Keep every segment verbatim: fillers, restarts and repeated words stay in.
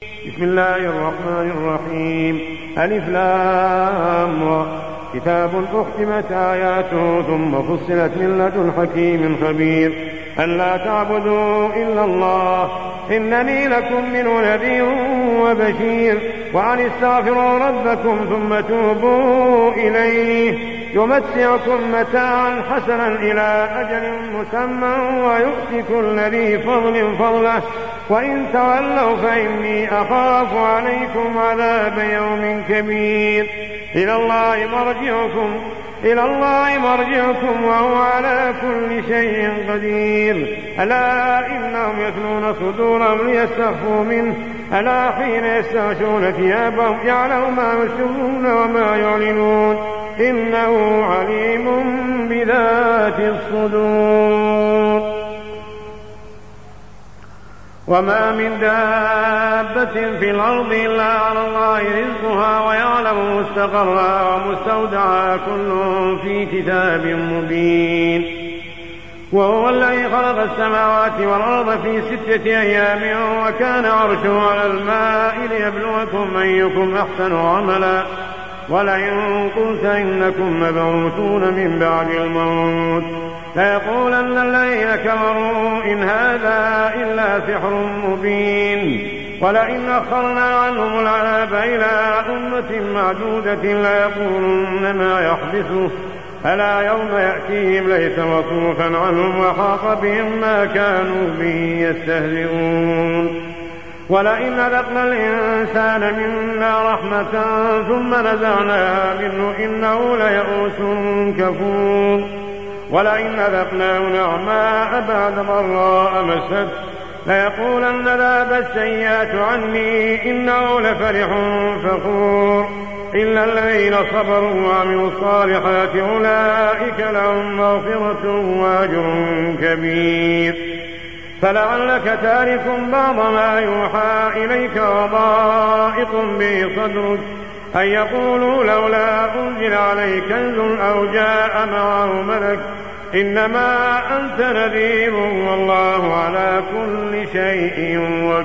بسم الله الرحمن الرحيم. ألف لام را. كتاب أحكمت آياته ثم فصلت من لدن حكيم خبير ألا تعبدوا إلا الله إنني لكم منه نذير وبشير وأن استغفروا ربكم ثم توبوا إليه يمتعكم متاعا حسنا إلى أجل مسمى ويؤتي كل ذي فضل فضله وإن تولوا فإني أخاف عليكم عذاب يوم كبير. إلى الله مرجعكم إلى الله مرجعكم وهو على كل شيء قدير. ألا إنهم يثنون صدورهم ليستخفوا منه ألا حين يستغشون ثيابهم يعلم ما يسرون وما يعلنون إنه عليم بذات الصدور. وما من دابة في الأرض إلا على الله رزقها ويعلم مستقرها ومستودعها كل في كتاب مبين. وهو الذي خلق السماوات والأرض في ستة أيام وكان عرشه على الماء ليبلوكم أيكم أحسن عملا ولئن قلت إنكم مبعوثون من بعد الموت ليقولن الذين كفروا إن هذا إلا سحر مبين. ولئن أخرنا عنهم العذاب إلى أمة معدودة ليقولن ما يحبسه ألا يوم يأتيهم ليس مصروفا عنهم وحاق بهم ما كانوا به يستهزئون. ولئن أذقنا الإنسان منا رحمة ثم نزعناها منه إنه ليئوس كفور. ولئن أذقناه نعماء بعد ضراء مسته ليقولن ذهب السيئات عني إنه لفرح فخور. إلا الذين صبروا وعملوا الصالحات أولئك لهم مغفرة وأجر كبير. فلعلك تارك بعض ما يوحى إليك وضائق به صدرك أن يقولوا لولا أنزل عليك كنز أو جاء معه ملك إنما أنت نذير والله على كل شيء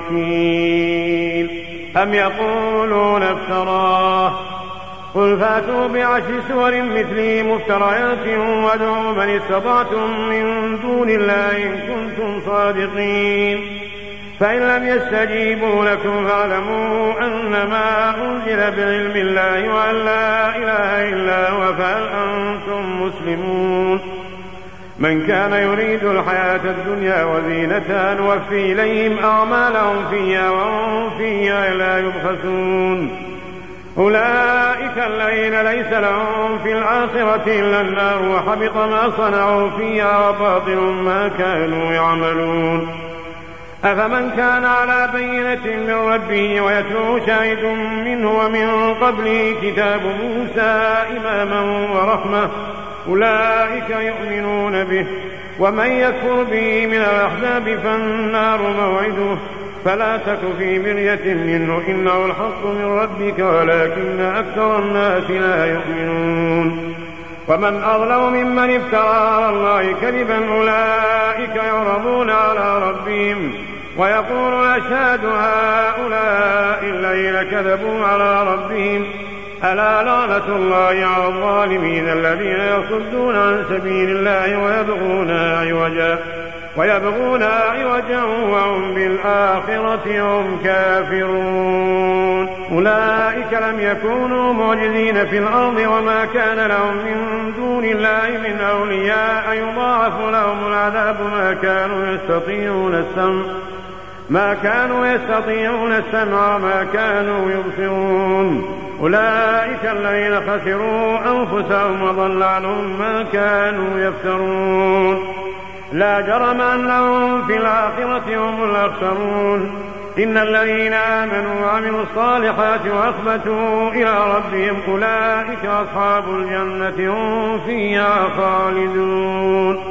وكيل. أم يقولون افتراه قل فاتوا بعشر سور مثله مفتريات وادعوا من استطعتم من دون الله إن كنتم صادقين. فإن لم يستجيبوا لكم فاعلموا أنما أنزل بعلم الله وأن لا إله إلا هو فهل أنتم مسلمون. من كان يريد الحياة الدنيا وزينتها نوفي إليهم أعمالهم فيها وهم فيها لا يبخسون. أولئك الذين ليس لهم في الآخرة إلا النار وحبط ما صنعوا فيها وباطل ما كانوا يعملون. أفمن كان على بينة من ربه ويتلوه شاهد منه ومن قبله كتاب موسى إماما ورحمة أولئك يؤمنون به ومن يكفر به من الأحزاب فالنار موعده فلا تك في مرية منه إنه الحق من ربك ولكن أكثر الناس لا يؤمنون. ومن أظلم ممن افترى على الله كذبا أولئك يعرضون على ربهم ويقول أشهد هؤلاء الذين كذبوا على ربهم ألا لعنة الله على الظالمين الذين يصدون عن سبيل الله ويبغونها عوجا ويبغونها عوجا وهم بالآخرة هم كافرون. أولئك لم يكونوا معجزين في الأرض وما كان لهم من دون الله من أولياء يضاعف لهم العذاب ما كانوا يستطيعون السمع ما كانوا يستطيعون السمع ما كانوا يبصرون. أولئك الذين خسروا أنفسهم وضل عنهم ما كانوا يفترون. لا جرم أنهم في الآخرة هم الأخسرون. إن الذين آمنوا وعملوا الصالحات وأخبتوا إلى ربهم أولئك أصحاب الجنة هم فيها خالدون.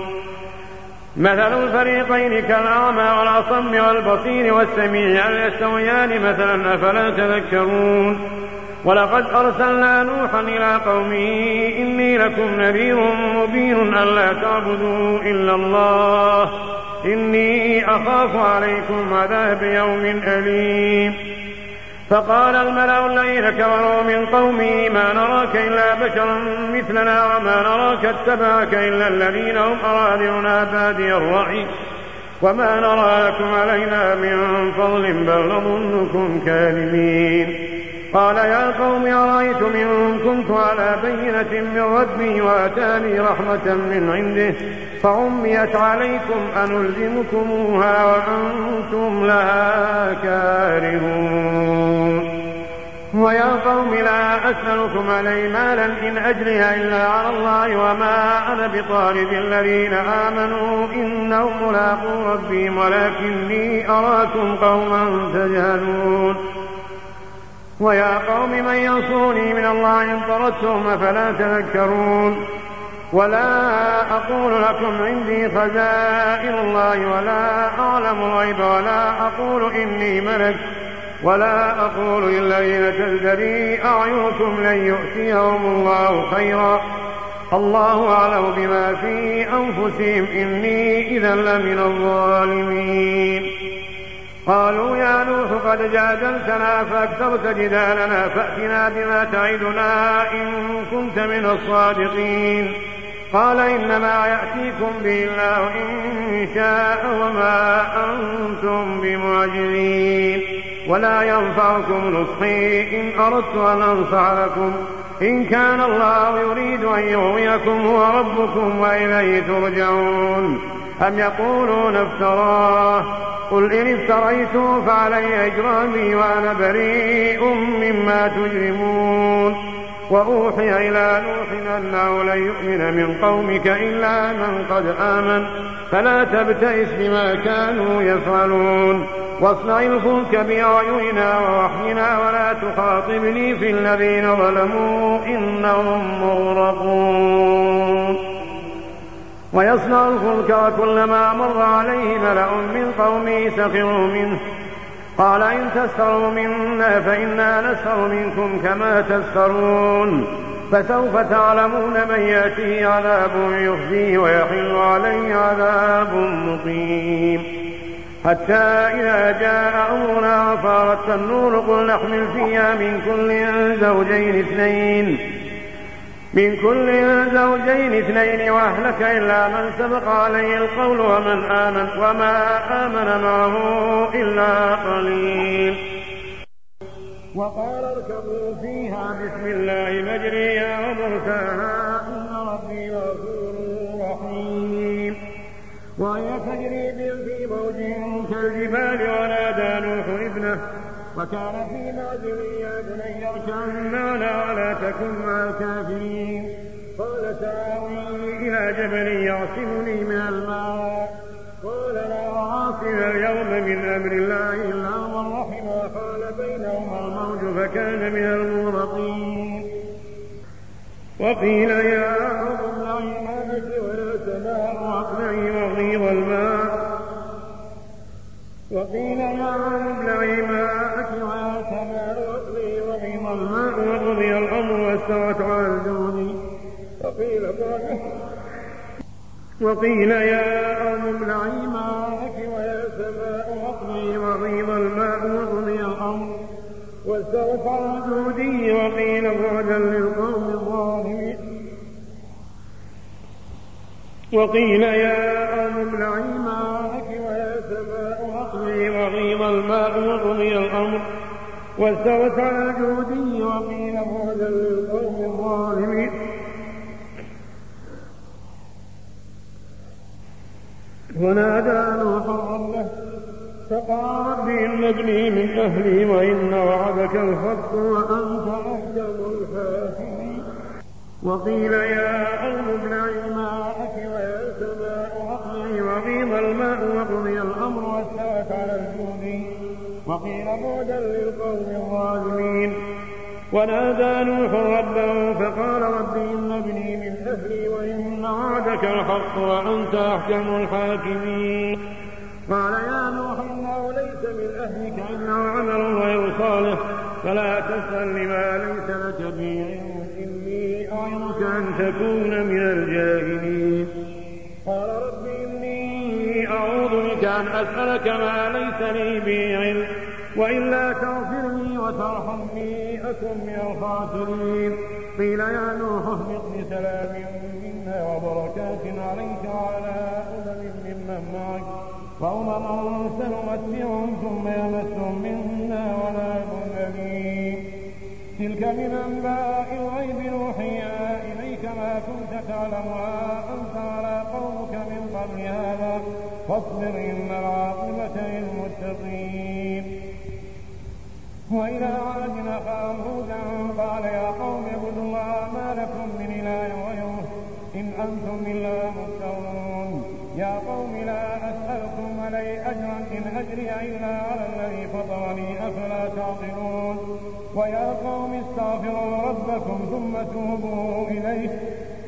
مثل الفريقين كالأعمى والأصم والبصير والسميع هل يستويان مثلا أفلا تذكرون. ولقد أرسلنا نوحا إلى قومه إني لكم نذير مبين ألا تعبدوا إلا الله إني أخاف عليكم عذاب يوم أليم. فقال الملأ الذين كفروا من قومه ما نراك إلا بشرا مثلنا وما نراك اتبعك إلا الذين هم أراذلنا بادي الرأي وما نرى لكم علينا من فضل بل نظنكم كاذبين. قال يا قوم أرأيتم إن كنت على بينة من ربي وآتاني رحمة من عنده فعميت عليكم أنلزمكموها وأنتم لها كارهون. ويا قوم لا أسألكم عليه مالا إن أجري إلا على الله وما أنا بطارد الذين آمنوا إنهم ملاقو ربهم ولكني أراكم قوما تجهلون. ويا قوم من ينصرني من الله إن طردتم أفلا تذكرون. ولا أقول لكم عندي خزائن الله ولا أعلم الغيب ولا أقول إني ملك ولا أقول للذين تزدري أعينكم لن يؤتيهم الله خيرا الله أعلم بما في أنفسهم إني إذا لمن الظالمين. قالوا يا نوح قد جادلتنا فأكثرت جدالنا فأتنا بما تعدنا إن كنت من الصادقين. قال إنما يأتيكم به الله إن شاء وما أنتم بمعجزين ولا ينفعكم نصحي إن أردت أن أنصح لكم إن كان الله يريد أن يغويكم هو ربكم وإليه ترجعون. أم يقولون افتراه قل إن افتريته فعلي إجرامي وأنا بريء مما تجرمون. وأوحي إلى نوح أنه لن يؤمن من قومك إلا من قد آمن فلا تبتئس بما كانوا يفعلون واصنع الفلك بأعيننا ووحينا ولا تخاطبني في الذين ظلموا إنهم مغرقون. ويصنع الفلك وكلما مر عليه ملأ من قومه سخروا منه قال إن تسخروا منا فإنا نسخر منكم كما تسخرون فسوف تعلمون من يأتيه عذاب يخزيه ويحل عليه عذاب مقيم. حتى إذا جاء أمرنا وفارت النور قل نحمل فيها من كل زوجين اثنين من كل زوجين اثنين وأهلك إلا من سبق عليه القول ومن آمن وما آمن معه إلا قليل. وقال اركبوا فيها بسم الله مجريها ومرساها إن ربي غفور رحيم. وهي تجري بهم في موج كالجبال ونادى نوح ابنه وكان في معزل يا بني اركب معنا ولا تكن مع الكافرين قال سآوي إلى جبل يعصمني من الماء قال لا عاصم اليوم من أمر الله إلا من رحم وحال بينهما الموج فكان من المغرقين. وقيل يا أرض ابلعي ماءك ويا سماء أقلعي وغيض الماء وقيل يا أرض ابلعي ماءك ويا سماء أقلعي وغيض الماء وقضي الأمر واستوت على الجود وقيل وقيل يا أرض ابلعي ماءك ويا سماء أقلعي وغيض الماء وقضي الأمر واستوت على الجود وقيل بعدا للقوم الظالمين. وقيل يا أرض ابلعي ماءك ويا سماء أقلعي وغيض الماء وقضي الأمر واستوت على الجود وقيل بعدا للقوم الظالمين. ونادى نوح ربه فقال رب إن ابني من أهلي وإن وعدك الحق وأنت أحكم الحاكمين. وقيل يا أرض ابلعي ماءك ويا سماء أقلعي وغيض الماء وقضي الأمر واستوت على الجود وقيل بعدا للقوم الظالمين. ونادى نوح ربه فقال رب إن ابني من أهلي وإن وعدك الحق وأنت أحكم الحاكمين. قال يا نوح إنه ليس من أهلك إنه عمل غير صالح فلا تسأل لما ليس لك به علم إني أعظك أن تكون من الجاهلين. قال رب إني أعوذ بك أن أسألك ما ليس لي به علم وإلا تغفر لي وترحمني أكن من الخاسرين. قيل يا نوح اهبط بسلام منا وبركات عليك وعلى أمم ممن معك وأمم سنمتعهم ثم يمسهم منا وعذاب أليم. تلك من أنباء الغيب نوحيها إليك ما كنت تعلمها أنت ولا قومك من قبل هذا فاصبر إن العاقبة للمتقين. وإلى عاد أخاهم هودا قال يا قوم اعبدوا الله ما لكم من إله غيره إن أنتم إلا مفترون. يا قوم لا أسألكم عليه أجرا إن أجري إلا على الذي فطرني أفلا تعقلون. ويا قوم استغفروا ربكم ثم توبوا إليه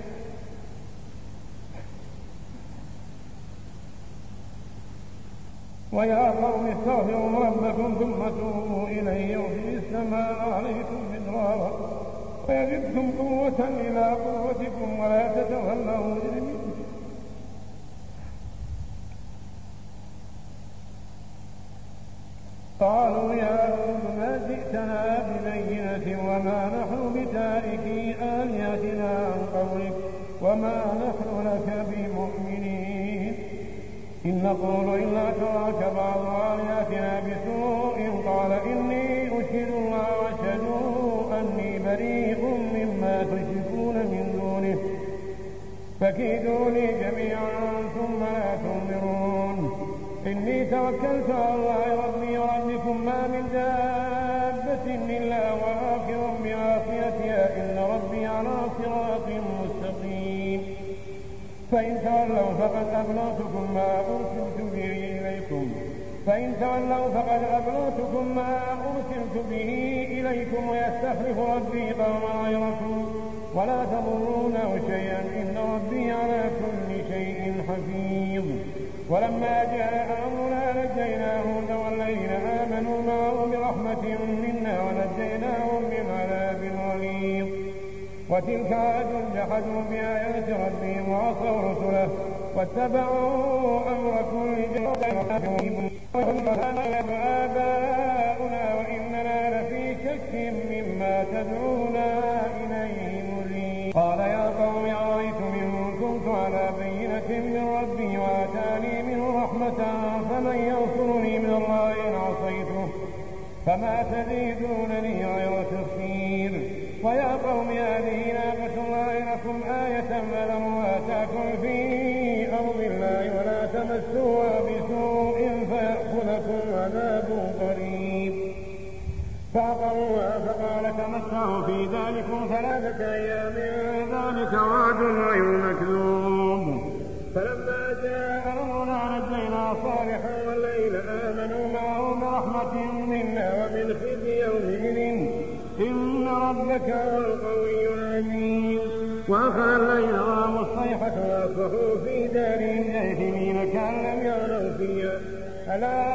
ويا قوم استغفروا ربكم ثم توبوا إليه يرسل السماء عليكم مدرارا ويزدكم قوة إلى قوتكم ولا تتولوا مجرمين. قالوا يا هود ما جئتنا ببينة وما نحن بتاركي آلهتنا عن قولك وما نحن لك بمؤمنين إن نقول إلا تراك بعض آلهتنا بسوء. قال إني أشهد الله واشهدوا أني بريء مما تشركون من دونه فكيدوني جميعا ثم لا تنظرون. إني توكلت على الله ربي وربكم ما من دابة إلا وآخر بعافيتها إن ربي على صراط مستقيم. فإن تولوا فقد أبلغتكم ما أرسلت به إليكم فإن تولوا فقد أبلغتكم ما أرسلت به إليكم ويستخلف ربي قوما غيركم ولا تضرونه شيئا إن ربي على كل شيء حفيظ. ولما جاء أمرنا نجينا هودا والذين آمنوا معه برحمة منا ونجيناهم من عذاب غليظ. وتلك عاد جحدوا بآيات ربهم وعصوا رسله واتبعوا أمر كل جبار آباؤنا وإننا لفي شك مما تدعونا إليه مريب. قال يا قوم أرأيتم إن كنت على بينة من ربي وآتاني منه رحمة فمن ينصرني من الله إن عصيته فما تزيدونني غير تخسير. ويا قوم هذه ناقة الله لكم آية فذروها تأكل في أرض الله ولا تمسوها بسوء فيأخذكم عذاب قريب. فعقروها فقال تمتعوا في ذلكم ثلاثة أيام ذلك وعد غير مكذوب. فلما جاء أمرنا نجينا صالحا والليل آمنوا معه برحمة منا ومن خزي يومئذ إن ربك هو القوي العزيز. وأخذ الليل ظلم الصيحة وأصبحوا في دارهم جاثمين كأن لم يغنوا فيها ألا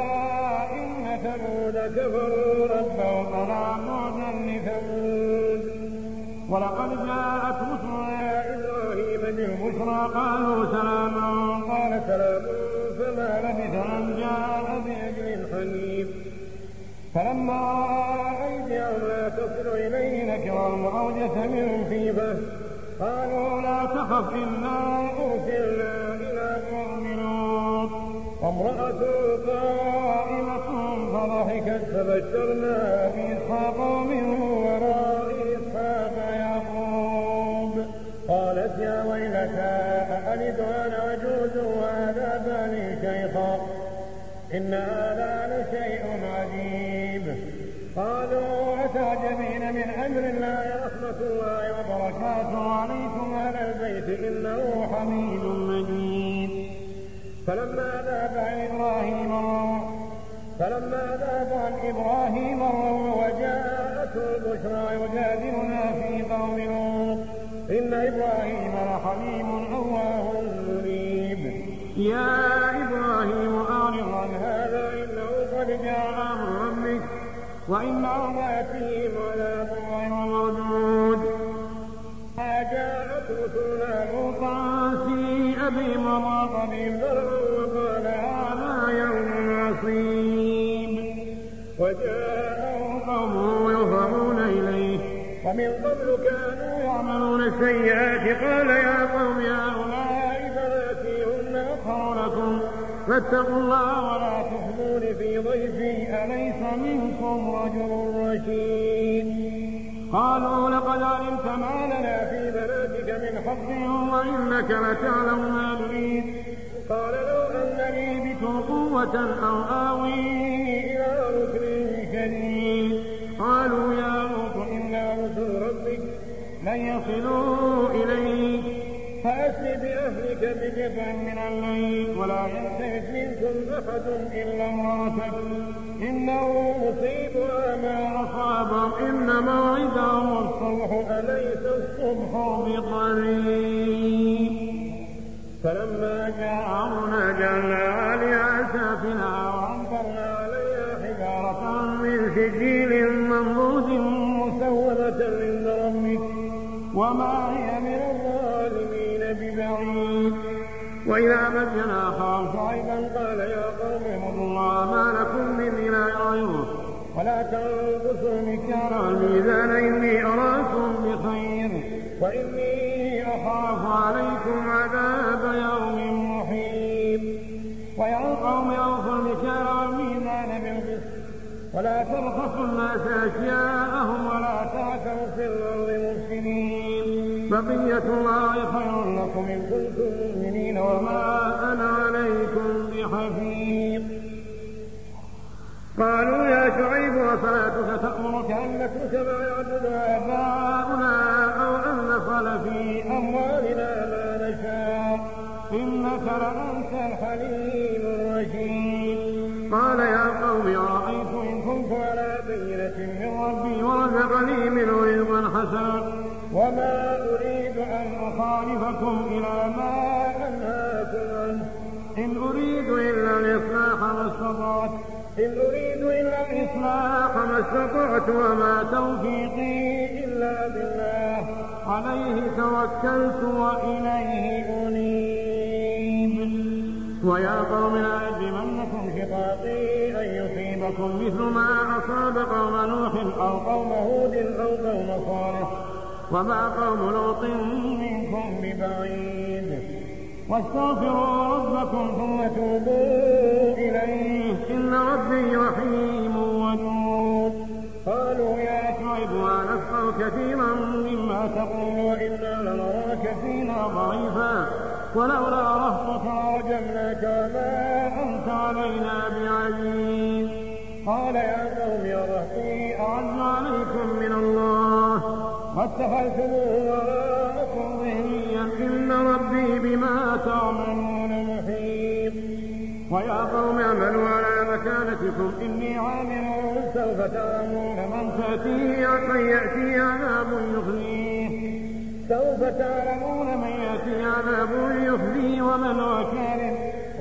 إن ثمود كفروا ربهم فلا بعدا لثمود. ولقد جاءت رسلنا إبراهيم بالبشرى قالوا سلاما قال سلام فما لبث أن جاء بعجل حنيف. فلما رأى أيديهم لا تصل إليه نكرهم وأوجس منهم خيفة قالوا لا تخف إنا أرسلنا إلى قوم لوط. وامرأته قائمة فضحكت فبشرناها بإسحاق ومن وراء إسحاق يعقوب. قالت يا ويلتى أألد وأنا عجوز وهذا بالي شيخا إن هذا لشيء عجيب. قالوا أتعجبين من أمر الله رحمة الله وبركاته عليكم أهل البيت إنه حميد مجيد. فلما ذهب عن إبراهيم الروع فلما ذهب عن إبراهيم الروع وجاءته البشرى يجادلنا في قوم لوط إن إبراهيم لحليم أواه منيب. يا إبراهيم أعرض عن هذا إنه قد جاء أمر ربك وإنهم يأتيهم عذاب غير مردود. ما جاءت رسلنا لوطا سيء بهم وضاق بهم ذرعا وقال هذا يوم عصيب. وجاءه قومه ومن قبل كانوا يعملون السيئات قال يا قوم هؤلاء بناتي هن أطهر لكم فاتقوا الله ولا تخزون في ضيفي أليس منكم رجل رشيد قالوا لقد علمت ما لنا في بناتك من حق وإنك لتعلم ما نريد قال لو أن لي بكم قوة أو آوي إلى ركن شديد قالوا يا لوط إنا رسل ربك لن يصلوا إليك فأسر بأهلك بقطع من الليل ولا يلتفت منكم أحد إلا امرأتك إنه مصيبها ما أصابهم إن موعدهم الصبح أليس الصبح بقريب فلما جاء أمرنا جعلنا عاليها سافلها وأمطرنا عليها حجارة من سجيل منضود مسومة عند ربك وما هي من الظالمين ببعيد وإلى مدين أخاهم شعيبا قال يا قوم اعبدوا الله ما لكم من إله غيره ولا تنقصوا المكيال والميزان إني أراكم بخير وإني أخاف عليكم عذاب يوم محيط ويا قوم أوفوا المكيال والميزان بالقسط ولا تبخسوا الناس أشياءهم ولا تعثوا في الأرض مفسدين بقية الله خير لكم إن كنتم مؤمنين وما أنا عليكم بحفيظ قالوا يا شعيب وصلاتك تأمرك أن نترك ما يعبد آباؤنا أو أن نفعل في أموالنا ما نشاء إنك لأنت الحليم الرشيد قال يا قوم أرأيت إن كنت على بينة من ربي ورزقني منه رزقا حسنا وما أريد أن أخالفكم إلى ما أنهاكم عنه إن أريد إلا الإصلاح ما استطعت إن أريد إلا الإصلاح ما استطعت وما توفيقي إلا بالله عليه توكلت وإليه أنيب ويا قوم لا يجرمنكم شقاقي أن يصيبكم مثل ما أصاب قوم نوح أو قوم هود أو قوم صالح وما قوم لوط منكم ببعيد واستغفروا ربكم ثم توبوا إليه إن ربي رحيم ودود قالوا يا شعيب ونفقه كثيرا مما تقول وإنا لنراك فينا ضعيفا ولولا رهطك لرجمناك وما أنت علينا بعزيز قال يا قوم يا رهطي أعز عليكم من الله واتخذتموه وراءكم ظهريا إن ربي بما تعملون محيط ويا قوم اعملوا على مكانتكم إني عامل سوف تعلمون من تأتيه من يأتي عذاب يخزيه سوف تعلمون من يأتي عذاب يخزيه ومن هو كاذب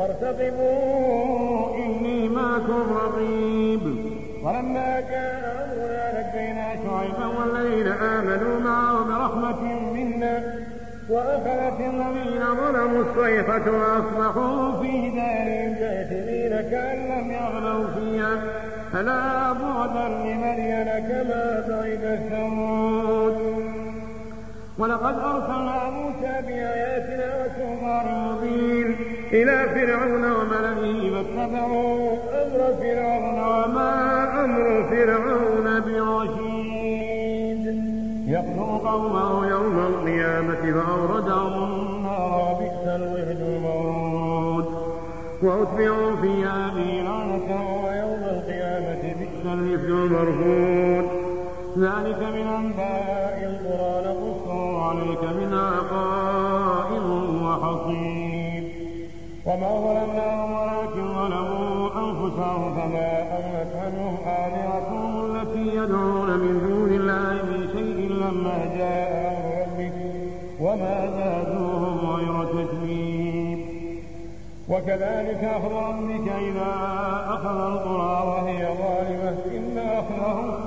وارتقبوا إني معكم رقيب ولما جاء أمرنا نجينا شعيبا والذين آمنوا معه برحمة منا وأخذت الذين ظلموا الصيحة وأصبحوا في دارهم جاثمين كأن لم يغنوا فيها ألا بعدا لمدين كما بعد ثمود ولقد أرسلنا موسى بآياتنا وسلطان مبين إلى فرعون وملئه فاتبعوا أمر فرعون وما أمر فرعون برشيد يقتل قومه يوم القيامة فأوردهم النار بئس الوهد المورود وأتبعوا في هذه لعنة ويوم القيامة بئس الرفد المرفود ذلك من أنباء القرى نقصه عليك منها قائم وحصيد وما ظلمناهم ولكن ظلموا أنفسهم فما أغنت عنهم آلهتهم التي يدعون من دون الله من شيء لما جاء أمر ربك وما زادوهم غير تتبيب وكذلك أخذ ربك إذا أخذ القرى وهي ظالمة إن أخذه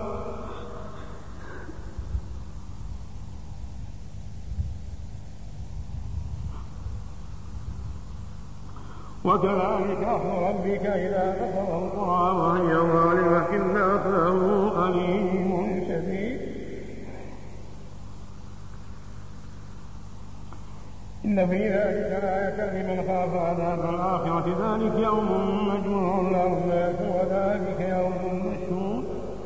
وكذلك أخذ ربك إذا أخذ القرى وهي ظالمة إن أخذه أليم شديد إن في ذلك لآية لمن خاف عذاب الآخرة ذلك يوم مجموع له الناس وذلك يوم مشهور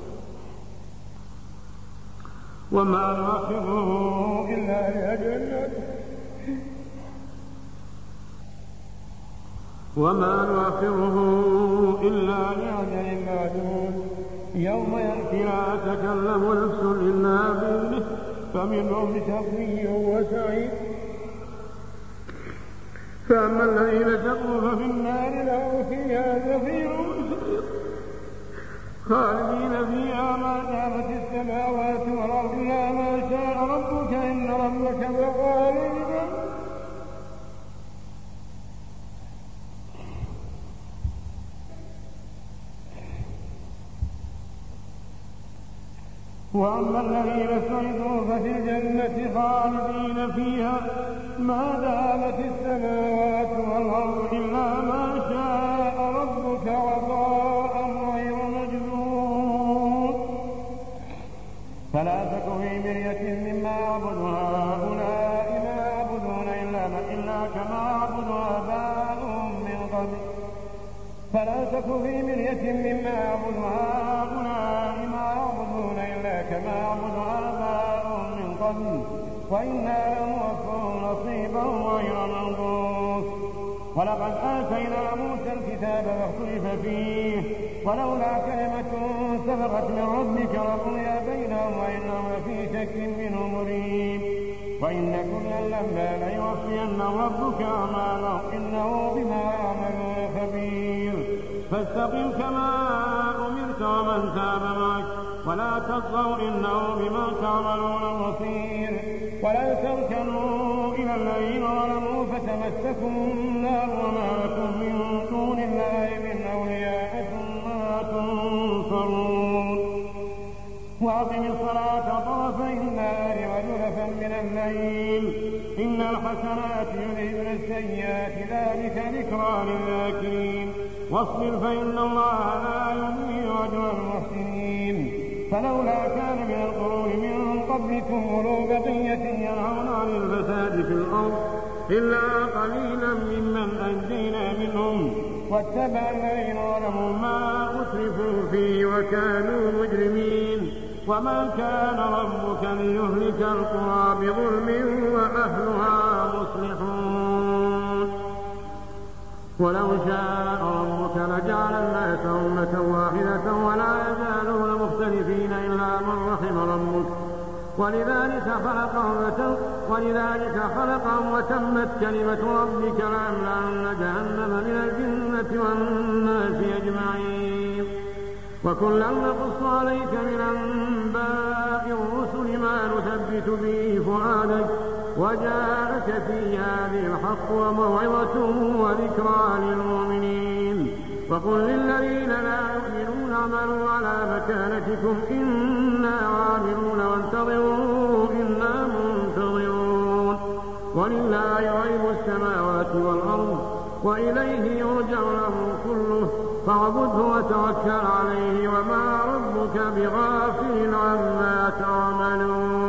وما نؤخره إلا لأجل وما نؤخره إلا لأجل معدود يوم يأتي لا تكلم نفس إلا بإذنه فمنهم شقي وسعيد فأما الذين شقوا ففي النار لهم فيها زفير وشهيق خالدين فيها ما دامت السماوات والأرض إلا ما شاء ربك إن ربك فعال لما وأما الذين سعدوا ففي الجنة خالدين فيها ما دامت السماوات والأرض إلا ما شاء ربك عطاء غير مجذور فلا تك في مرية مما يعبد هؤلاء ما يعبدون إلا, إلا كما يعبد آباؤهم من قبل فلا تك في مرية مما يعبد هؤلاء ما يعبدون إلا كما يعبد آباؤهم من قبل وإنا لنوفهم نصيبهم غير منقوص ولقد آتينا موسى الكتاب فاختلف فيه ولولا كلمة سبقت من ربك لقضي بينهم وإنهم لفي شك منه مريب وإن كلا لما ليوفين ربك أعمالهم إنه بما يعملون خبير فاستقم كما أمرت ومن تاب معك ولا تطغوا إنه بما تعملون بصير ولا تركنوا إلى الذين ظلموا فتمسكم النار وما لكم من دون الله من أولياء ثم تنصرون وأقم الصلاة طرفي النهار وزلفا من الليل إن الحسنات يذهبن السيئات ذلك ذكرى للذاكرين واصبر فإن الله لا يضيع أجر المحسنين فلولا كان من القرون من قبلكم أولو بقية ينهون عن الفساد في الأرض إلا قليلا ممن أنجينا منهم واتبع الذين ظلموا ما أترفوا فيه وكانوا مجرمين وما كان ربك ليهلك القرى بظلم وأهلها مصلحون ولو شاء ربك لجعل الناس أمة واحدة ولا يزالون مختلفين إلا من رحم ربك ولذلك خلقهم ولذلك خلقهم وتمت كلمة ربك لأملأن جهنم من الجنة والناس أجمعين وكلا نقص عليك من أنباء الرسل ما نثبت به فؤادك وجاءك في هذه الحق وموعظة وذكرى للمؤمنين وقل للذين لا يؤمنون اعملوا على مكانتكم إنا عاملون وانتظروا إنا منتظرون ولله غيب السماوات والأرض وإليه يرجع الأمر كله فاعبده وتوكل عليه وما ربك بغافل عما تعملون